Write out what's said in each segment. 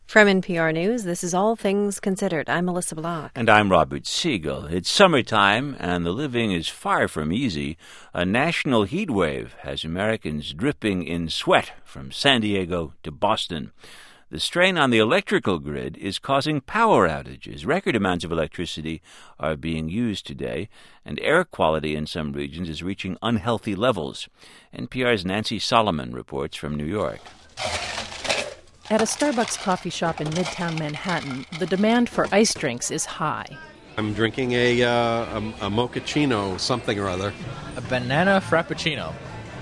From NPR News, this is All Things Considered. I'm Melissa Block. And I'm Robert Siegel. It's summertime, and the living is far from easy. A national heat wave has Americans dripping in sweat from San Diego to Boston. The strain on the electrical grid is causing power outages. Record amounts of electricity are being used today, and air quality in some regions is reaching unhealthy levels. NPR's Nancy Solomon reports from New York. At a Starbucks coffee shop in Midtown Manhattan, the demand for ice drinks is high. I'm drinking a mochaccino something or other. A banana frappuccino.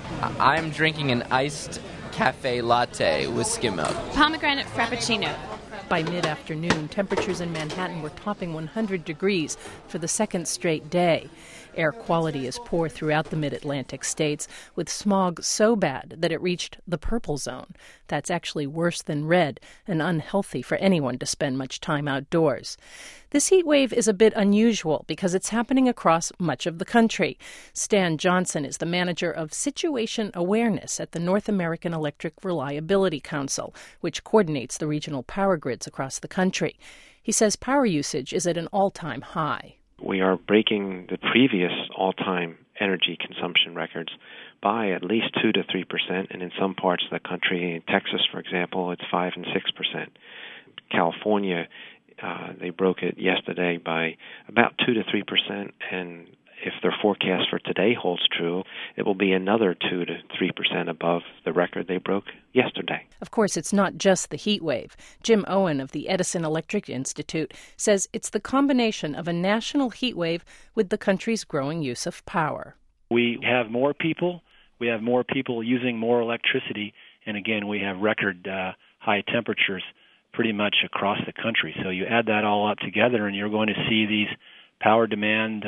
I'm drinking an iced cafe latte with skim milk. Pomegranate frappuccino. By mid-afternoon, temperatures in Manhattan were topping 100 degrees for the second straight day. Air quality is poor throughout the mid-Atlantic states, with smog so bad that it reached the purple zone. That's actually worse than red and unhealthy for anyone to spend much time outdoors. This heat wave is a bit unusual because it's happening across much of the country. Stan Johnson is the manager of Situation Awareness at the North American Electric Reliability Council, which coordinates the regional power grids across the country. He says power usage is at an all-time high. We are breaking the previous all-time energy consumption records by at least 2 to 3%, and in some parts of the country, in Texas, for example, it's 5 and 6%. California, they broke it yesterday by about 2 to 3%, and if their forecast for today holds true, it will be another 2 to 3% above the record they broke yesterday. Of course, it's not just the heat wave. Jim Owen of the Edison Electric Institute says it's the combination of a national heat wave with the country's growing use of power. We have more people. We have more people using more electricity. And again, we have record high temperatures pretty much across the country. So you add that all up together and you're going to see these power demand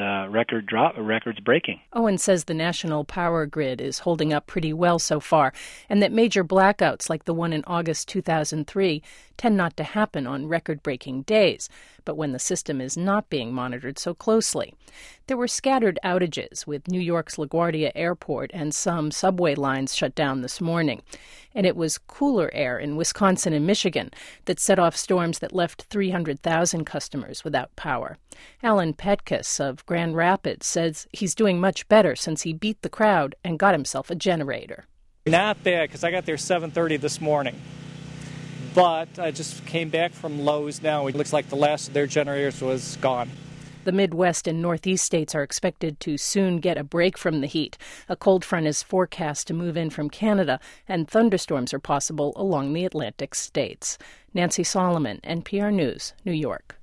records breaking. Owen says the national power grid is holding up pretty well so far, and that major blackouts like the one in August 2003 tend not to happen on record-breaking days, but when the system is not being monitored so closely. There were scattered outages, with New York's LaGuardia Airport and some subway lines shut down this morning. And it was cooler air in Wisconsin and Michigan that set off storms that left 300,000 customers without power. Alan Petkus of Grand Rapids says he's doing much better since he beat the crowd and got himself a generator. Not bad, because I got there 7:30 this morning. But I just came back from Lowe's now. It looks like the last of their generators was gone. The Midwest and Northeast states are expected to soon get a break from the heat. A cold front is forecast to move in from Canada, and thunderstorms are possible along the Atlantic states. Nancy Solomon, NPR News, New York.